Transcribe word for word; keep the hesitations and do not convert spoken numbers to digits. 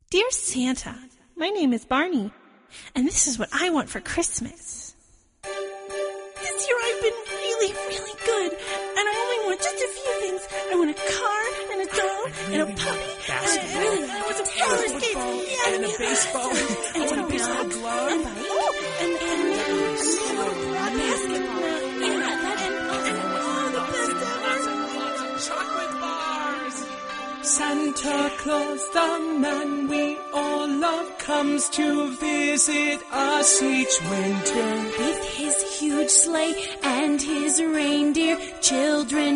Dear Santa, my name is Barney, and this is what I want for Christmas. This year I've been really, really good, and I only want just a few things. I want a car and a doll and a puppy and a really I want some roller skates yeah, and a baseball and, and, and a baseball glove and bike and and and basketball yeah that and and all the best ever. Chocolate bars. Santa Claus, the man we all love, comes to visit us each winter with his huge sleigh and his reindeer. Children